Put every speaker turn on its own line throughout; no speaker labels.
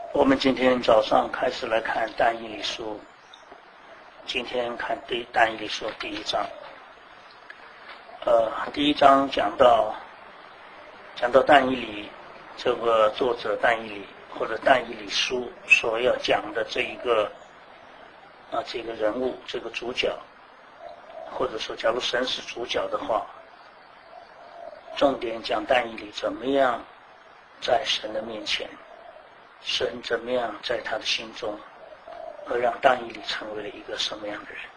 我们今天早上开始来看但以理书，今天看但以理书第一章。第一章讲到但以理这个作者但以理或者但以理书所要讲的这个人物，这个主角，或者说假如神是主角的话，重点讲但以理怎么样在神的面前，神怎么样在他的心中，而让但以理成为了一个什么样的人。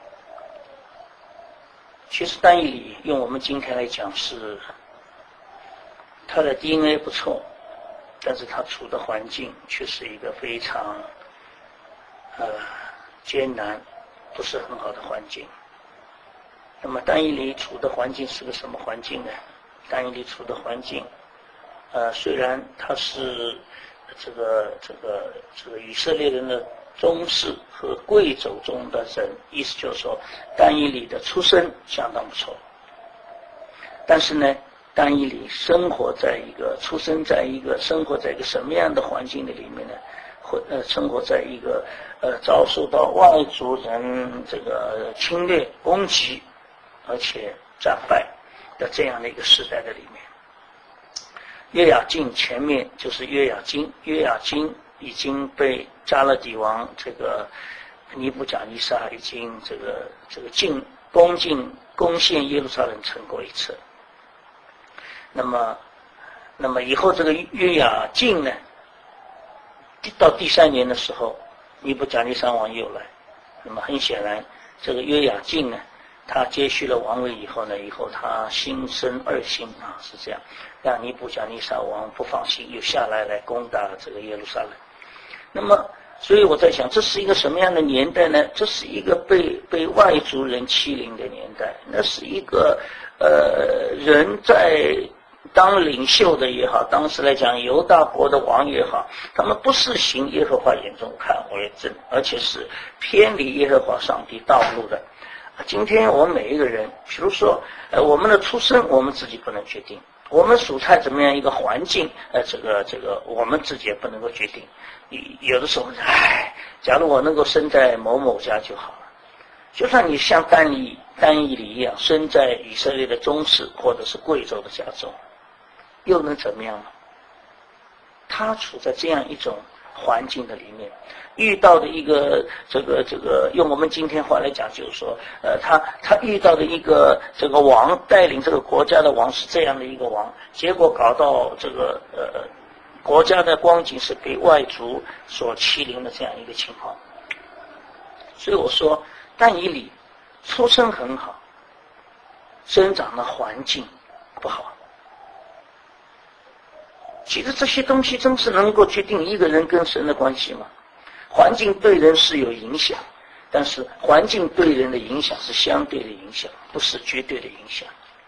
其实但以理用我们今天来讲，是他的 DNA 不错，但是他处的环境却是一个非常艰难，不是很好的环境。那么但以理处的环境是个什么环境呢？但以理处的环境虽然他是这个以色列人的宗室和贵胄中的人，意思就是说但以理的出身相当不错，但是呢，但以理生活在一个什么样的环境的里面呢？生活在一个遭受到外族人这个侵略攻击而且战败的这样的一个时代的里面。约雅敬前面就是约雅金已经被加勒底王这个尼布甲尼撒已经这个攻陷耶路撒冷成过一次。那么以后这个约雅敬呢，到第3年的时候，尼布甲尼撒王又来。那么很显然，这个约雅敬呢，他接续了王位以后呢，他心生二心是这样，让尼布甲尼撒王不放心，又下来攻打这个耶路撒冷。那么所以我在想，这是一个什么样的年代呢？这是一个被外族人欺凌的年代，那是一个人在当领袖的也好，当时来讲犹大国的王也好，他们不是行耶和华眼中看为正，而且是偏离耶和华上帝道路的。今天我们每一个人，比如说我们的出身我们自己不能决定，我们处在怎么样一个环境这个我们自己也不能够决定。有的时候假如我能够生在某某家就好了。就算你像但以理一样生在以色列的宗室或者是贵胄的家中，又能怎么样呢？他处在这样一种环境的里面，遇到的一个这个用我们今天话来讲，就是说他遇到的一个这个王，带领这个国家的王是这样的一个王，结果搞到这个国家的光景是被外族所欺凌的这样一个情况。所以我说但以理出身很好，生长的环境不好。其实这些东西真是能够决定一个人跟神的关系吗？环境对人是有影响，但是环境对人的影响是相对的影响，不是绝对的影响。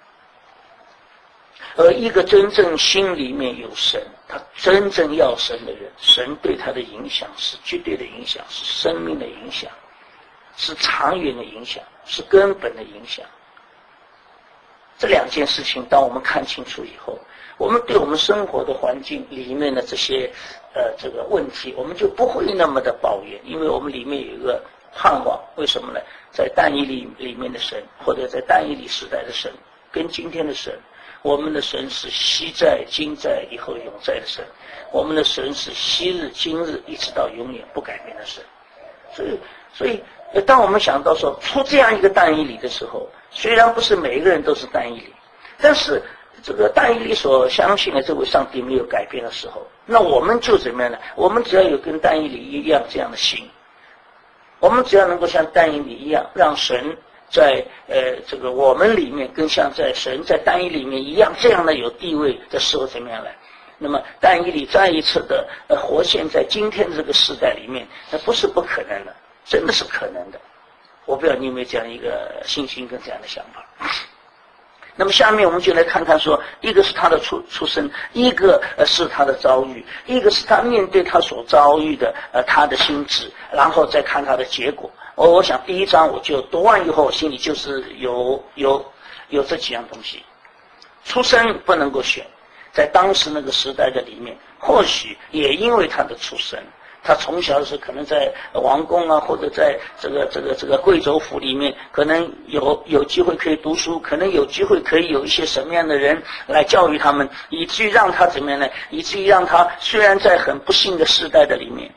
而一个真正心里面有神，他真正要神的人，神对他的影响是绝对的影响，是生命的影响，是长远的影响，是根本的影响。这两件事情当我们看清楚以后，我们对我们生活的环境里面的这些这个问题，我们就不会那么的抱怨，因为我们里面有一个盼望。为什么呢？在但以理里面的神，或者在但以理时代的神，跟今天的神，我们的神是昔在今在以后永在的神，我们的神是昔日今日一直到永远不改变的神。所以当我们想到说出这样一个但以理的时候，虽然不是每一个人都是但以理，但是这个但以理所相信的这位上帝没有改变的时候，那我们就怎么样呢？我们只要有跟但以理一样这样的心，我们只要能够像但以理一样，让神在这个我们里面跟像在神在但以理里面一样这样的有地位的时候，怎么样来？那么但以理再一次的活现在今天这个时代里面，那不是不可能的，真的是可能的。我不知道你有没有这样一个信心跟这样的想法。那么下面我们就来看看说，一个是他的出身，一个是他的遭遇，一个是他面对他所遭遇的他的心智，然后再看他的结果。我想第一章我就读完以后，心里就是有这几样东西。出身不能够选， 在当时那个时代的里面，或许也因为他的出身，他从小的时候可能在王宫啊，或者在这个贵州府里面，可能有机会可以读书，可能有机会可以有一些什么样的人来教育他们，以至于让他怎么样呢？以至于让他虽然在很不幸的时代的里面，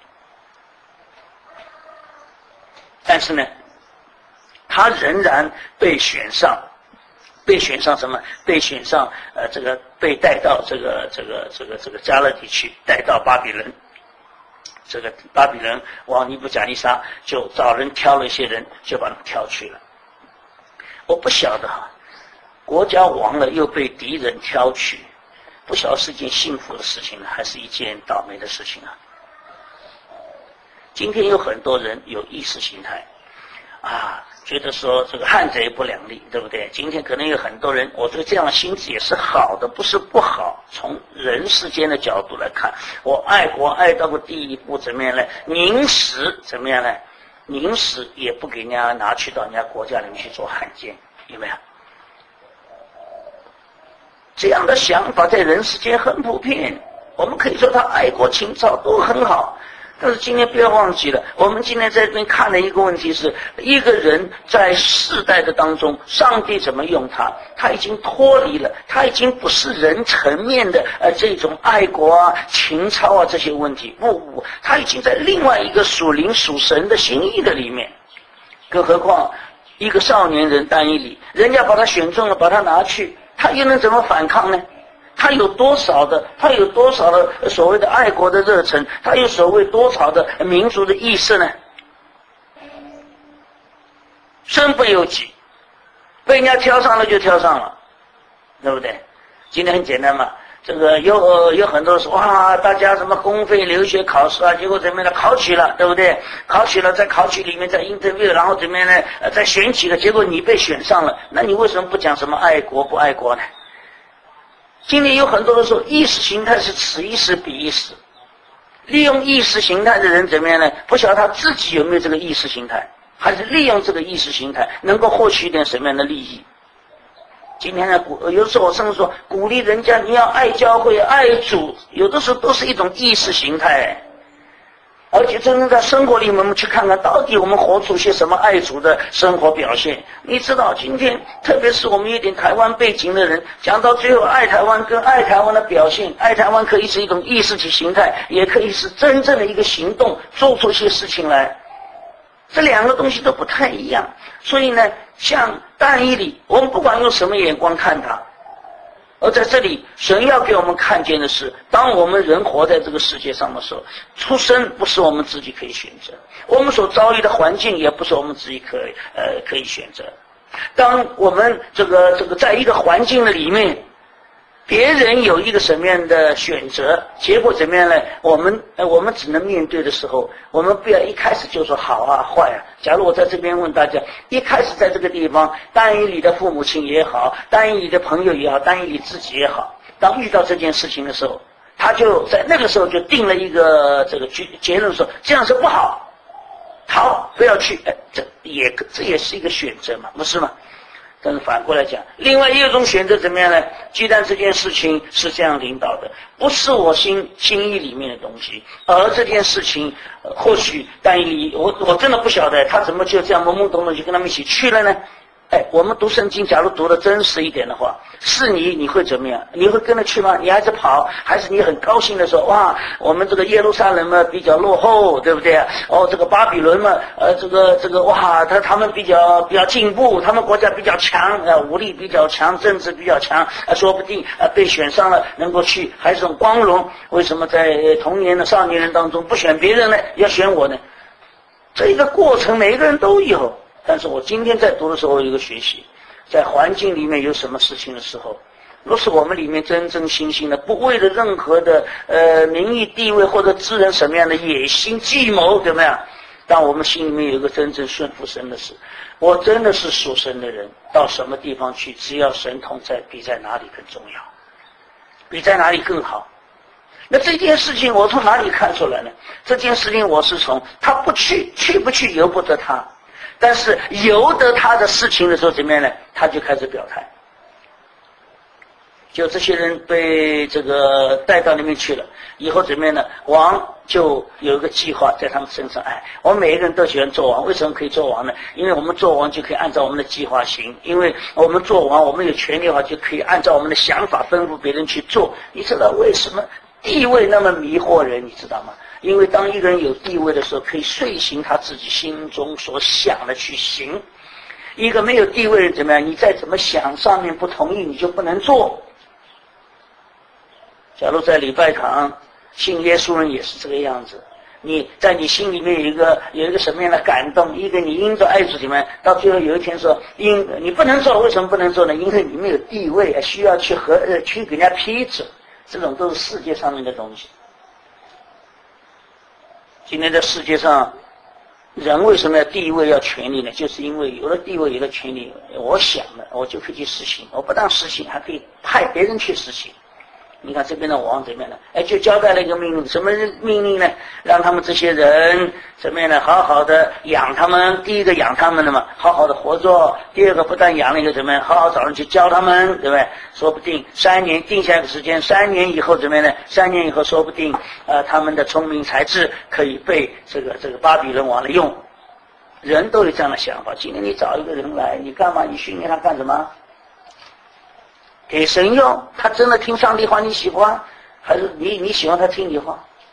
但是呢，他仍然被选上什么？被选上被带到这个加勒底去，带到巴比伦。这个巴比伦王尼布甲尼撒就找人挑了一些人，就把他们挑去了。我不晓得国家亡了又被敌人挑去，不晓得是件幸福的事情呢，还是一件倒霉的事情啊？今天有很多人有意识形态觉得说这个汉贼不两立，对不对？今天可能有很多人，我觉得这样的心智也是好的，不是不好。从人世间的角度来看，我爱国爱到个第一步，怎么样呢？宁死怎么样呢？宁死也不给人家拿去到人家国家里面去做汉奸，有没有？这样的想法在人世间很普遍，我们可以说他爱国情操都很好。但是今天不要忘记了，我们今天在这边看的一个问题是，一个人在世代的当中，上帝怎么用他，他已经脱离了，他已经不是人层面的这种爱国啊、情操啊这些问题，不，他已经在另外一个属灵属神的心意的里面。更何况一个少年人但以理，人家把他选中了，把他拿去，他又能怎么反抗呢？他有多少的所谓的爱国的热忱，他有所谓多少的民族的意识呢？身不由己，被人家挑上了就挑上了，对不对？今天很简单嘛，这个有很多人说大家什么公费留学考试啊，结果怎么样呢？考取了，对不对？考取了，在考取里面在 interview， 然后怎么样呢？在选举了，结果你被选上了，那你为什么不讲什么爱国不爱国呢？今天有很多人说意识形态是此一时彼一时，利用意识形态的人怎么样呢？不晓得他自己有没有这个意识形态，还是利用这个意识形态能够获取一点什么样的利益。今天呢，有时候我甚至说鼓励人家你要爱教会爱主，有的时候都是一种意识形态。而且真正在生活里面，我们去看看到底我们活出些什么爱主的生活表现。你知道今天特别是我们有点台湾背景的人，讲到最后爱台湾跟爱台湾的表现，爱台湾可以是一种意识形态，也可以是真正的一个行动，做出些事情来。这两个东西都不太一样。所以呢，像但以理，我们不管用什么眼光看他，而在这里神要给我们看见的是，当我们人活在这个世界上的时候，出生不是我们自己可以选择，我们所遭遇的环境也不是我们自己可以选择。当我们这个在一个环境的里面，别人有一个什么样的选择，结果怎么样呢？我们只能面对的时候，我们不要一开始就说好啊坏啊。假如我在这边问大家，一开始在这个地方，但以理的父母亲也好，但以理的朋友也好，但以理自己也好，当遇到这件事情的时候，他就在那个时候就定了一个这个结论说这样是不好，好不要去。这也是一个选择嘛，不是吗？但是反过来讲，另外一种选择怎么样呢？既然这件事情是这样领导的，不是我心意里面的东西，而这件事情或许但以理我真的不晓得他怎么就这样懵懵懂懂就跟他们一起去了呢？我们读圣经，假如读得真实一点的话，是你会怎么样？你会跟着去吗？你还是跑，还是你很高兴的说哇，我们这个耶路撒冷嘛比较落后，对不对？这个巴比伦嘛，哇，他们比较进步，他们国家比较强，武力比较强，政治比较强，说不定被选上了能够去，还是种光荣。为什么在童年的少年人当中不选别人呢？要选我呢？这一个过程每一个人都有。但是我今天在读的时候有一个学习，在环境里面有什么事情的时候，若是我们里面真真心心的不为了任何的名誉地位或者知人什么样的野心计谋怎么样，当我们心里面有一个真正顺服神的事，我真的是属神的人，到什么地方去，只要神同在，比在哪里更重要，比在哪里更好。那这件事情我从哪里看出来呢？这件事情我是从他不去不去由不得他，但是由得他的事情的时候怎么样呢？他就开始表态。 就这些人被这个带到里面去了，以后怎么样呢？王就有一个计划在他们身上。我们每一个人都喜欢做王，为什么可以做王呢？因为我们做王就可以按照我们的计划行，因为我们做王，我们有权利的话，就可以按照我们的想法吩咐别人去做。你知道为什么地位那么迷惑人？你知道吗？因为当一个人有地位的时候，可以遂行他自己心中所想的去行。一个没有地位的人怎么样？你再怎么想，上面不同意，你就不能做。假如在礼拜堂信耶稣人也是这个样子，你在你心里面有一个什么样的感动，一个你因着爱主怎么样，到最后有一天说你不能做，为什么不能做呢？因为你没有地位，需要去给人家批准，这种都是世界上面的东西。今天在世界上，人为什么要地位要权利呢？就是因为有了地位有了权利，我想了我就可以去实行，我不但实行还可以派别人去实行。你看这边的王怎么样呢？就交代了一个命令，什么命令呢？让他们这些人怎么样呢？好好的养他们，第一个养他们的嘛，好好的活着；第二个不但养了一个怎么样，好好找人去教他们，对不对？说不定3年定下一个时间，3年以后怎么样呢？3年以后说不定他们的聪明才智可以被这个巴比伦王来用。人都有这样的想法。今天你找一个人来，你干嘛？你训练他干什么？给神用，他真的听上帝话你喜欢，还是你喜欢他听你话？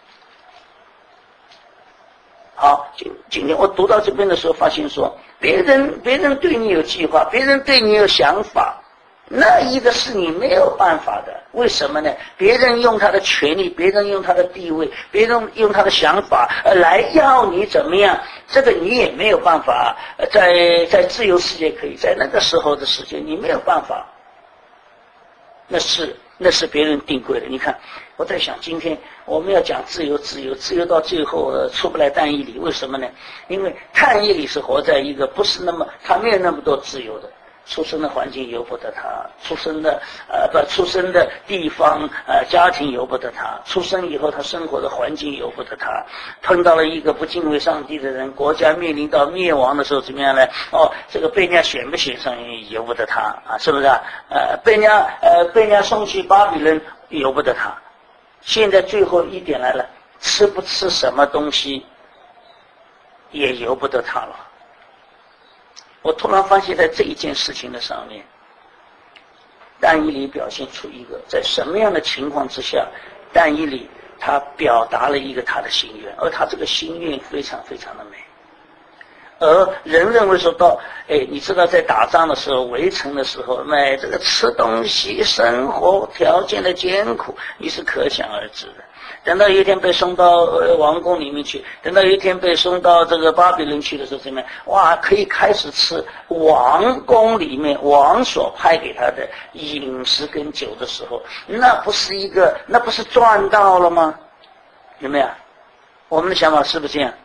好，今天我读到这边的时候，发现说别人对你有计划，别人对你有想法，那一个是你没有办法的。为什么呢？别人用他的权利，别人用他的地位，别人用他的想法来要你怎么样，这个你也没有办法。在自由世界可以，在那个时候的世界你没有办法。那是别人定规的。你看，我在想，今天我们要讲自由到最后出不来但以理，为什么呢？因为但以理是活在一个不是那么，他没有那么多自由的，出生的环境由不得他，出生的地方家庭由不得他，出生以后他生活的环境由不得他，碰到了一个不敬畏上帝的人，国家面临到灭亡的时候怎么样呢？这个被人家选不选上由不得他是不是啊？被人家送去巴比伦由不得他。现在最后一点来了，吃不吃什么东西也由不得他了。我突然发现在这一件事情的上面，但以理表现出一个在什么样的情况之下，但以理他表达了一个他的心愿，而他这个心愿非常非常的美。而人认为说到你知道在打仗的时候，围城的时候，这个吃东西生活条件的艰苦，你是可想而知的。等到有一天被送到王宫里面去，等到有一天被送到这个巴比伦去的时候，怎么样？哇，可以开始吃王宫里面王所派给他的饮食跟酒的时候，那不是赚到了吗？有没有？我们的想法是不是这样？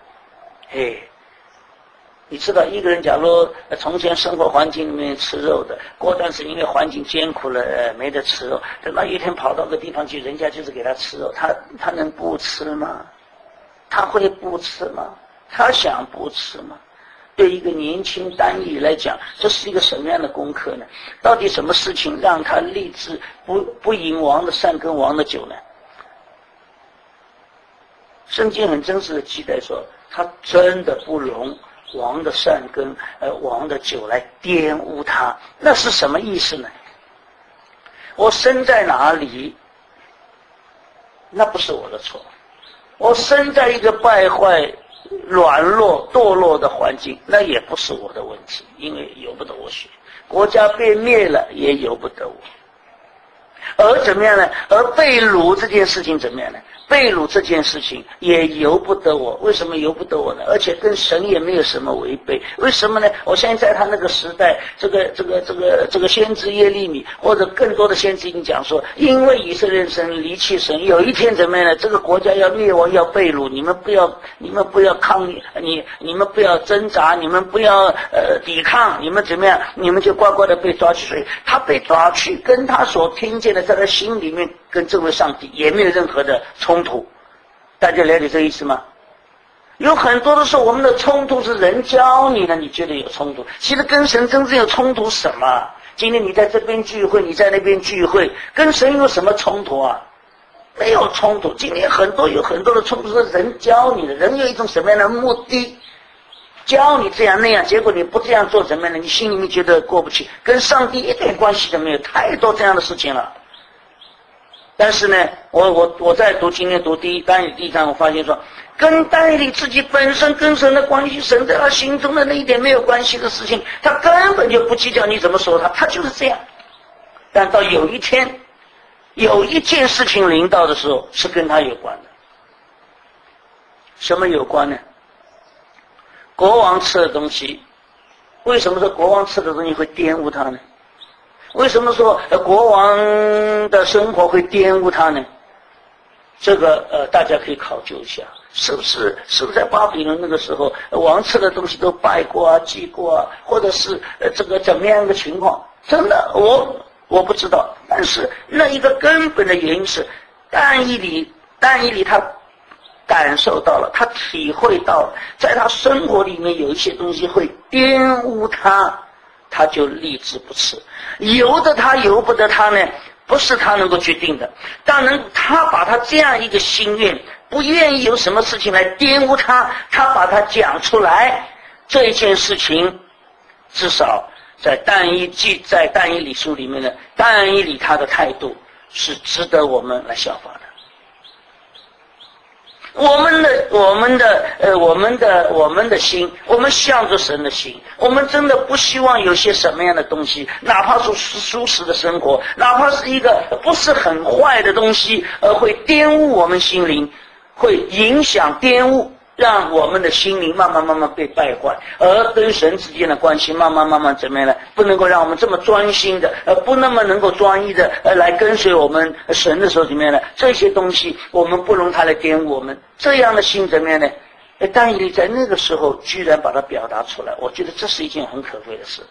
你知道一个人假如从前生活环境里面吃肉的，过段时间因为环境艰苦了没得吃肉，等到一天跑到个地方去，人家就是给他吃肉，他能不吃吗？他会不吃吗？他想不吃吗？对一个年轻但以理来讲，这是一个什么样的功课呢？到底什么事情让他立志不饮王的膳跟王的酒呢？圣经很真实的记载说，他真的不容王的膳跟王的酒来玷污他。那是什么意思呢？我生在哪里，那不是我的错。我生在一个败坏软弱堕落的环境，那也不是我的问题，因为由不得我选。国家被灭了也由不得我。而怎么样呢？而被掳这件事情怎么样呢？被掳这件事情也由不得我。为什么由不得我呢？而且跟神也没有什么违背。为什么呢？我相信在他那个时代，这个先知耶利米或者更多的先知已经讲说，因为以色列人离弃神，有一天怎么样呢？这个国家要灭亡，要被掳，你们不要抗议，你们不要挣扎，你们不要抵抗，你们怎么样？你们就乖乖的被抓去。所以他被抓去，跟他所听见的在他心里面跟这位上帝也没有任何的冲突。大家了解这个意思吗？有很多的时候我们的冲突是人教你的，你觉得有冲突，其实跟神真正有冲突什么？ 今天你在这边聚会，你在那边聚会，跟神有什么冲突啊？没有冲突。今天有很多的冲突是人教你的，人有一种什么样的目的，教你这样那样，结果你不这样做怎么样呢？你心里面觉得过不去，跟上帝一点关系都没有，太多这样的事情了。但是呢，我在今天读但以理第1章，我发现说，跟但以理自己本身跟神的关系，神在他心中的那一点没有关系的事情，他根本就不计较你怎么说他就是这样。但到有一天，有一件事情临到的时候，是跟他有关的。什么有关呢？国王吃的东西，为什么说国王吃的东西会玷污他呢？为什么说国王的生活会玷污他呢？这个大家可以考究一下，是不是在巴比伦那个时候，王吃的东西都拜过啊、祭过啊，或者是这个怎么样一个情况？真的我不知道，但是那一个根本的原因是但以理他感受到了，他体会到了，在他生活里面有一些东西会玷污他就立志不吃。由得他由不得他呢，不是他能够决定的。当然他把他这样一个心愿，不愿意有什么事情来玷污他把它讲出来，这一件事情至少在但以理书里面呢，但以理他的态度是值得我们来效法的。我们的心，我们向着神的心，我们真的不希望有些什么样的东西，哪怕是舒适的生活，哪怕是一个不是很坏的东西，会玷污我们心灵，会影响玷污，让我们的心灵慢慢被败坏，而跟神之间的关系慢慢怎么样呢？不能够让我们这么专心的，不那么能够专一的来跟随我们神的时候怎么样呢？这些东西我们不容它来玷污我们，这样的心怎么样呢？但以理在那个时候居然把它表达出来，我觉得这是一件很可贵的事。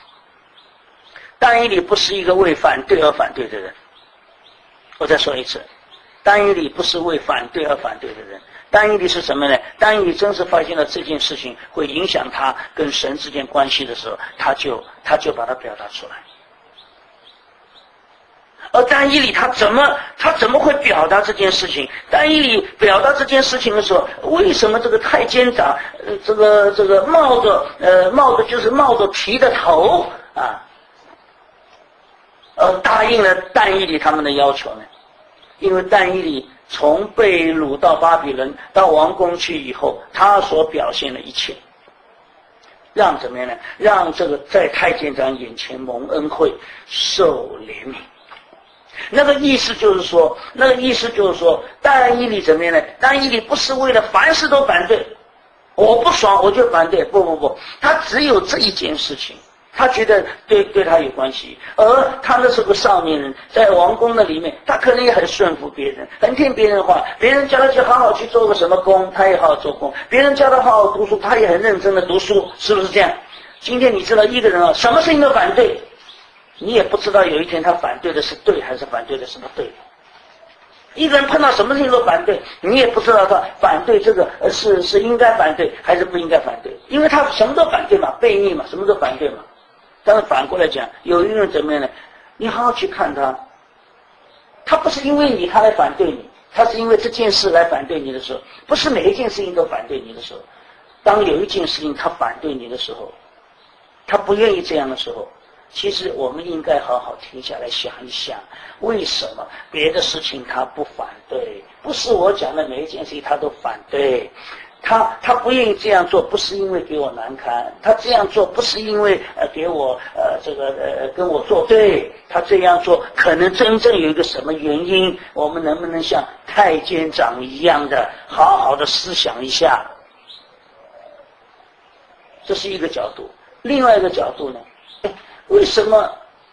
但以理不是一个为反对而反对的人，我再说一次，但以理不是为反对而反对的人。但以理是什么呢？但以理真是发现了这件事情会影响他跟神之间关系的时候，他就把它表达出来。而但以理他怎么会表达这件事情？但以理表达这件事情的时候，为什么这个太监长这个冒着皮的头啊，答应了但以理他们的要求呢？因为但以理从被掳到巴比伦到王宫去以后，他所表现的一切，让怎么样呢？让这个在太监长眼前蒙恩惠，受怜悯。那个意思就是说，但以理怎么样呢？但以理不是为了凡事都反对，我不爽我就反对，不，他只有这一件事情。他觉得对他有关系，而他那是个少年人，在王宫的里面，他可能也很顺服别人，很听别人的话，别人叫他去好好去做个什么工，他也好好做工，别人叫他好好读书，他也很认真的读书，是不是这样？今天你知道一个人啊，什么事情都反对，你也不知道有一天他反对的是对还是反对的是不对的。一个人碰到什么事情都反对，你也不知道他反对这个是应该反对还是不应该反对，因为他什么都反对嘛，悖逆嘛，什么都反对嘛。但是反过来讲，有一个人怎么样呢？你好好去看他不是因为你他来反对你，他是因为这件事来反对你的时候，不是每一件事情都反对你的时候，当有一件事情他反对你的时候，他不愿意这样的时候，其实我们应该好好停下来想一想，为什么别的事情他不反对？不是我讲的每一件事情他都反对。他不愿意这样做，不是因为给我难堪，他这样做不是因为给我跟我作对，他这样做可能真正有一个什么原因，我们能不能像太监长一样的好好的思想一下？这是一个角度。另外一个角度呢，为什么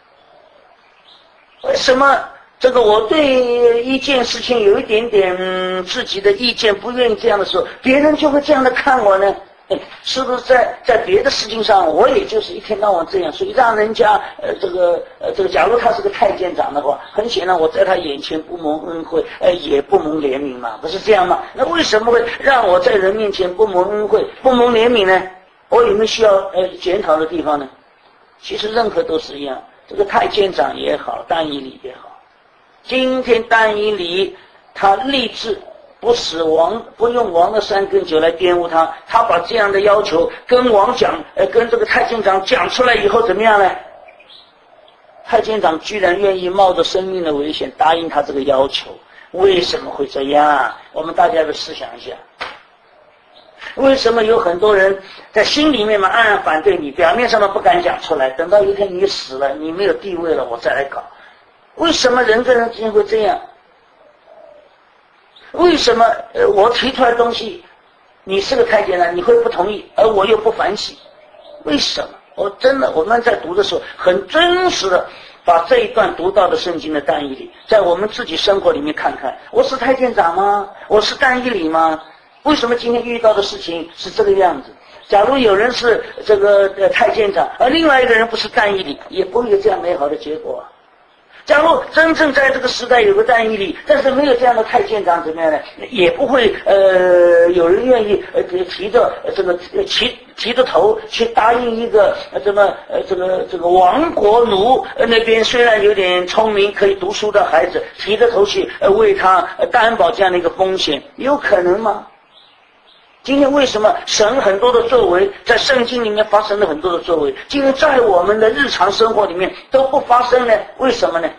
这个我对一件事情有一点点自己的意见，不愿意这样的时候，别人就会这样的看我呢？是不是在别的事情上，我也就是一天到晚这样，所以让人家这个假如他是个太监长的话，很显然我在他眼前不蒙恩惠，也不蒙怜悯嘛，不是这样吗？那为什么会让我在人面前不蒙恩惠、不蒙怜悯呢？我有没有需要检讨的地方呢？其实任何都是一样。 这个太监长也好，但以理也好，今天但以理他立志不使王，不用王的3根酒来玷污他，他把这样的要求跟王讲，跟这个太监长讲出来以后怎么样呢？太监长居然愿意冒着生命的危险答应他这个要求，为什么会这样？我们大家都思想一下，为什么有很多人在心里面嘛暗暗反对你，表面上嘛不敢讲出来，等到一天你死了，你没有地位了，我再来搞？为什么人跟人之间会这样？为什么我提出来的东西，你是个太监呢，你会不同意，而我又不反省？为什么？我们在读的时候很真实的把这一段读到的圣经的但以理在我们自己生活里面看看，我是太监长吗？我是但以理吗？为什么今天遇到的事情是这个样子？假如有人是这个太监长，而另外一个人不是但以理，也不会有这样美好的结果。假如真正在这个时代有个但以理，但是没有这样的太监长，怎么样呢？也不会有人愿意提着这个提着头去答应一个这个亡国奴那边虽然有点聪明可以读书的孩子，提着头去为他担保这样的一个风险，有可能吗？今天为什么神很多的作为在圣经里面发生了很多的作为，今天在我们的日常生活里面都不发生呢？为什么呢？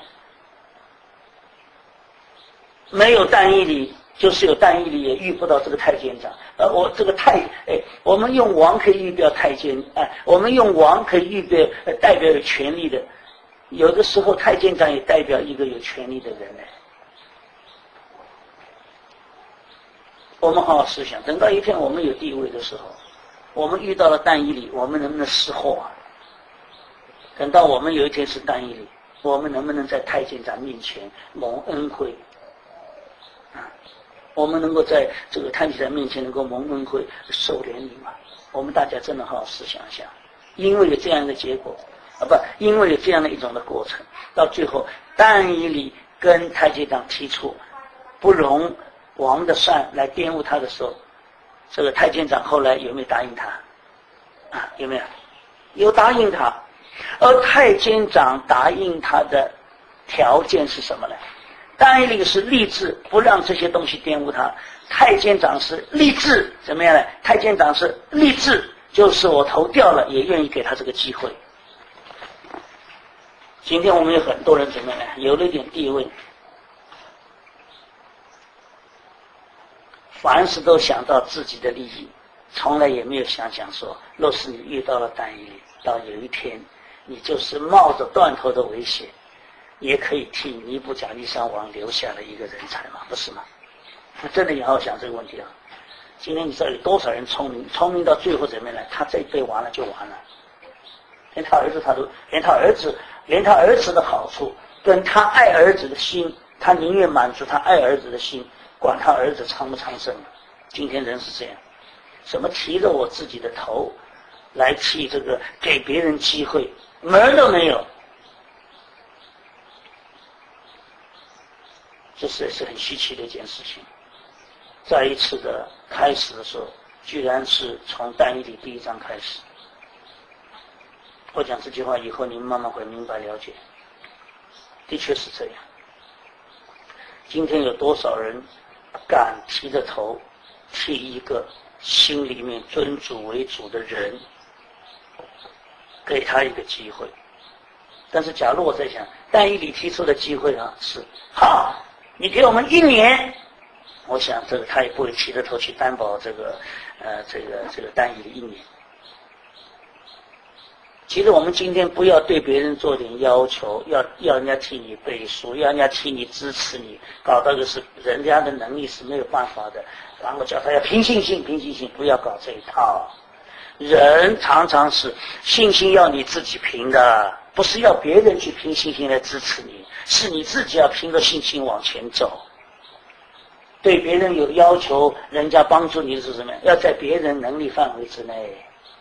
没有但以理，就是有但以理也遇不到这个太监长。我们用王可以预表太监，我们用王可以预表代表有权力的，有的时候太监长也代表一个有权力的人呢。我们好好思想，等到一天我们有地位的时候，我们遇到了但以理，我们能不能识货啊？等到我们有一天是但以理，我们能不能在太监长面前蒙恩惠？我们能够在这个太监长面前能够蒙恩惠受怜悯吗？我们大家真的好好思想一下，因为有这样的结果因为有这样的一种的过程，到最后但以理跟太监长提出不容王的善来玷污他的时候，这个太监长后来有没有答应他？有没有？有答应他。而太监长答应他的条件是什么呢？但以理是立志不让这些东西玷污他，太监长是立志怎么样呢？太监长是立志，就是我头掉了也愿意给他这个机会。今天我们有很多人怎么样呢？有了一点地位，凡事都想到自己的利益，从来也没有想说，若是你遇到了但以理，到有一天你就是冒着断头的危险，也可以替尼布甲尼撒王留下了一个人才嘛，不是吗？那真的也好好想这个问题啊。今天你知道有多少人聪明到最后怎么样呢？他这一辈完了就完了，连他儿子的好处跟他爱儿子的心，他宁愿满足他爱儿子的心，管他儿子长不长生。今天人是这样，什么提着我自己的头来替这个给别人机会，门儿都没有。这是很稀奇的一件事情。再一次的开始的时候，居然是从但以理第1章开始。我讲这句话以后，你们慢慢会明白了解，的确是这样。今天有多少人敢提着头替一个心里面尊主为主的人，给他一个机会？但是假如我在想，但以理提出的机会是好，你给我们1年，我想这个他也不会提着头去担保这个但以理1年。其实我们今天不要对别人做点要求，要人家替你背书，要人家替你支持你，搞到就是人家的能力是没有办法的，然后叫他要凭信心，不要搞这一套。人常常是信心要你自己凭的，不是要别人去凭信心来支持你，是你自己要凭着信心往前走。对别人有要求，人家帮助你是什么？要在别人能力范围之内。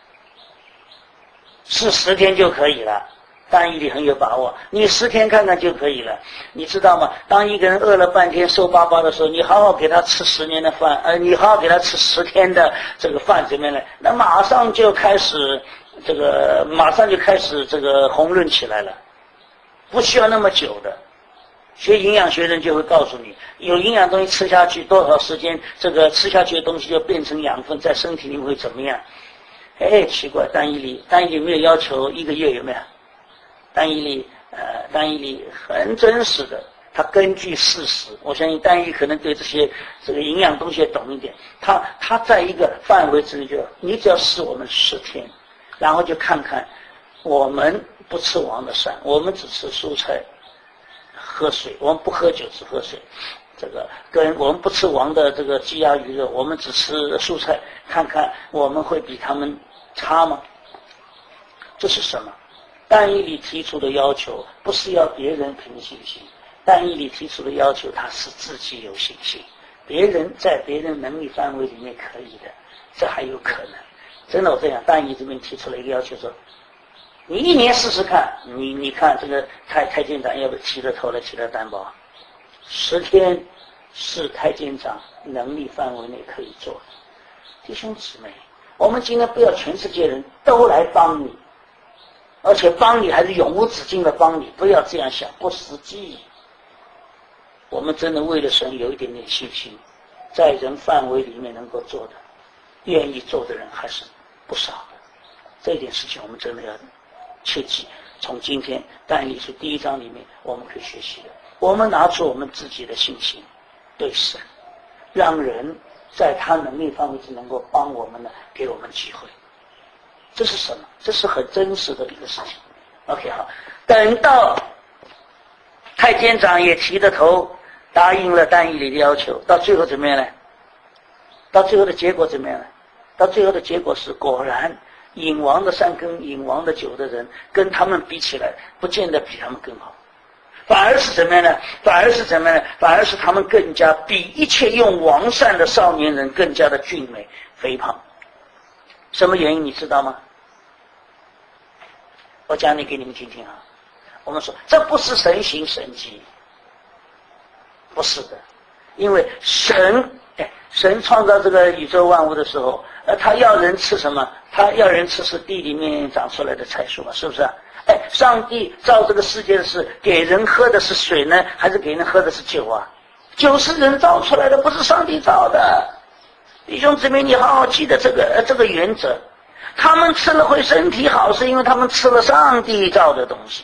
是10天就可以了，但以理很有把握，你10天看看就可以了。你知道吗？当一个人饿了半天瘦巴巴的时候，你好好给他吃10年的饭，你好好给他吃10天的这个饭怎么样呢？那马上就开始这个红润起来了。 不需要那么久的。学营养学人就会告诉你，有营养东西吃下去多少时间，这个吃下去的东西就变成养分，在身体里会怎么样？哎，奇怪，单一理没有要求1个月，有没有？单一理很真实的，它根据事实。我相信单一可能对这个营养东西也懂一点。它在一个范围之内，就你只要试我们10天，然后就看看我们不吃王的膳，我们只吃蔬菜。喝水，我们不喝酒，只喝水。这个跟我们不吃王的这个鸡鸭鱼肉，我们只吃蔬菜，看看我们会比他们差吗？这是什么？单一理提出的要求不是要别人凭信心，单一理提出的要求他是自己有信心，别人在别人能力范围里面可以的，这还有可能。真的我这样，单一这边提出了一个要求说，你1年试试看，你看这个太监长要不提着头来提着担保，10天是太监长能力范围内可以做的。弟兄姊妹，我们今天不要全世界人都来帮你，而且帮你还是永无止境的帮你，不要这样想，不实际。我们真的为了神有一点点信心，在人范围里面能够做的，愿意做的人还是不少的。这一点事情我们真的要切记，从今天但以理书第1章里面我们可以学习的，我们拿出我们自己的信心对神，让人在他能力范围之能够帮我们呢，给我们机会。这是什么？这是很真实的一个事情。 OK 好，等到太监长也提着头答应了但以理的要求，到最后怎么样呢？到最后的结果怎么样呢？到最后的结果是，果然饮王的膳跟饮王的酒的人跟他们比起来，不见得比他们更好，反而是怎么样呢？反而是他们更加比一切用王膳的少年人更加的俊美肥胖。什么原因你知道吗？我讲给你们听听啊。我们说这不是神行神迹，不是的，因为神创造这个宇宙万物的时候，他要人吃什么？他要人吃是地里面长出来的菜蔬嘛，是不是啊？上帝造这个世界的是给人喝的是水呢，还是给人喝的是酒啊？酒是人造出来的，不是上帝造的。弟兄姊妹，你好好记得这个原则。他们吃了会身体好，是因为他们吃了上帝造的东西，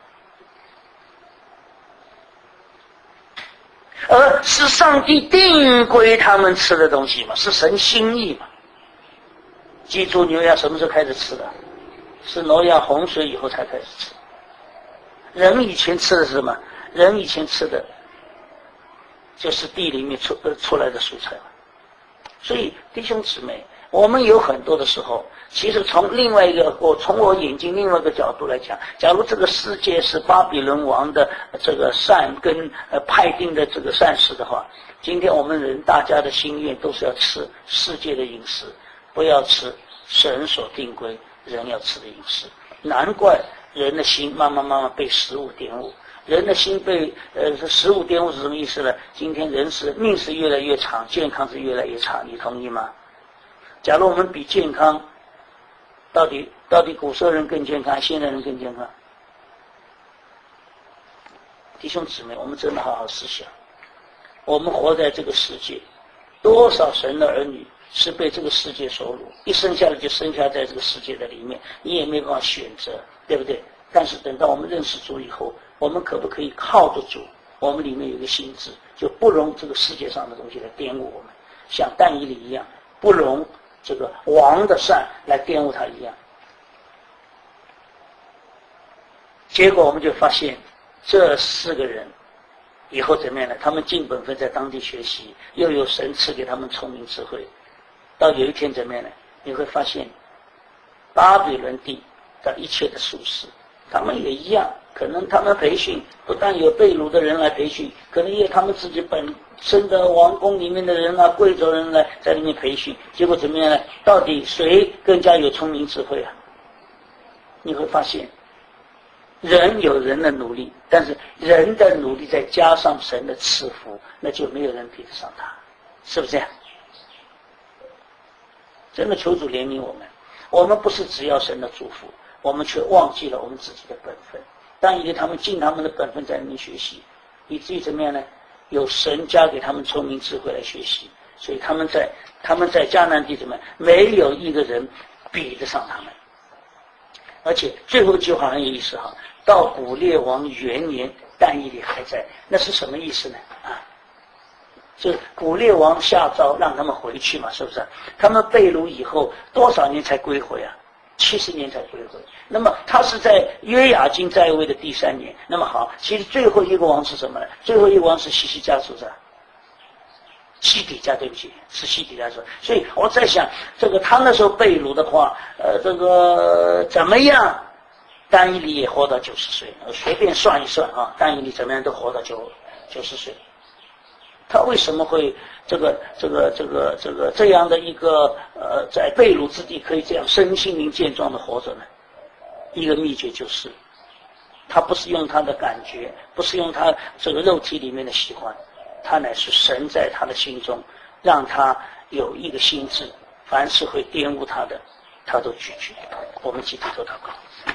而是上帝定规他们吃的东西嘛，是神心意嘛。鸡猪牛羊什么时候开始吃的？是挪亚洪水以后才开始吃。人以前吃的是什么？人以前吃的就是地里面出来的蔬菜嘛。所以弟兄姊妹，我们有很多的时候，其实从我眼睛另外一个角度来讲，假如这个世界是巴比伦王的这个膳跟派定的这个膳食的话，今天我们人大家的心愿都是要吃世界的饮食，不要吃神所定规人要吃的饮食。难怪人的心慢慢被食物玷污。人的心被食物玷污是什么意思呢？今天人命是越来越长，健康是越来越差，你同意吗？假如我们比健康，到底古时候人更健康，现在人更健康？弟兄姊妹，我们真的好好思想，我们活在这个世界，多少神的儿女是被这个世界所掳，一生下来就生下在这个世界的里面，你也没办法选择，对不对？但是等到我们认识主以后，我们可不可以靠着主，我们里面有一个心智，就不容这个世界上的东西来玷污我们，像但以理一样，不容这个王的膳来玷污他一样。结果我们就发现这4个人以后怎么样呢？他们尽本分在当地学习，又有神赐给他们聪明智慧，到有一天怎么样呢？你会发现巴比伦地的一切的术士，他们也一样，可能他们培训不但有被掳的人来培训，可能也有他们自己本身的王宫里面的人啊，贵族人来在里面培训。结果怎么样呢？到底谁更加有聪明智慧啊？你会发现人有人的努力，但是人的努力再加上神的赐福，那就没有人比得上他，是不是这样？真的求主怜悯我们，我们不是只要神的祝福，我们却忘记了我们自己的本分。 但以理他们尽他们的本分在里面学习，以至于怎么样呢？有神加给他们聪明智慧来学习，所以他们在迦南地怎么样？没有一个人比得上他们。而且最后一句话很有意思哈，到古列王元年，但以理还在，那是什么意思呢？就是古列王下诏让他们回去嘛，是不是？他们被掳以后多少年才归回啊？70年才归回。那么他是在约雅斤在位的第3年。那么好，其实最后一个王是什么呢？最后一个王是希西家，是不是？西底家，对不起，是西底家说。所以我在想，这个他那时候被掳的话，这个怎么样？但以理也活到90岁，随便算一算啊，但以理怎么样都活到90岁。他为什么会这样的一个在被掳之地可以这样身心灵健壮的活着呢？一个秘诀就是，他不是用他的感觉，不是用他这个肉体里面的喜欢，他乃是神在他的心中，让他有一个心智，凡是会玷污他的，他都拒绝。我们集体做祷告。